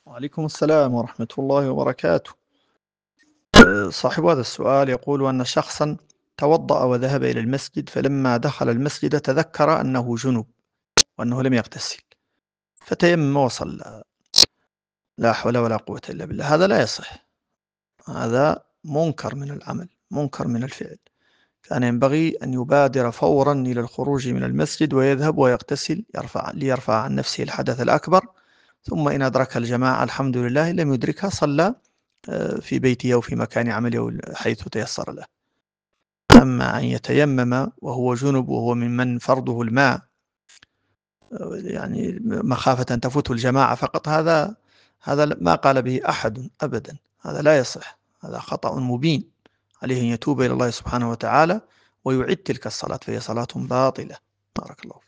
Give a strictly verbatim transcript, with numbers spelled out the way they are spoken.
وعليكم السلام ورحمة الله وبركاته. صاحب هذا السؤال يقول أن شخصا توضأ وذهب إلى المسجد، فلما دخل المسجد تذكر أنه جنب وأنه لم يغتسل فتيمم وصلى. لا حول ولا قوة إلا بالله. هذا لا يصح، هذا منكر من العمل، منكر من الفعل. كان ينبغي أن يبادر فورا إلى الخروج من المسجد ويذهب ويغتسل يرفع ليرفع عن نفسه الحدث الأكبر، ثم إن أدرك الجماعة الحمد لله، لم يدركها صلى في بيته أو في مكان عمله حيث تيسر له. أما أن يتيمم وهو جنب وهو ممن فرضه الماء يعني مخافة أن تفوته الجماعة فقط، هذا هذا ما قال به أحد أبدا، هذا لا يصح، هذا خطأ مبين. عليه أن يتوب إلى الله سبحانه وتعالى ويعيد تلك الصلاة، فهي صلاة باطلة. بارك الله.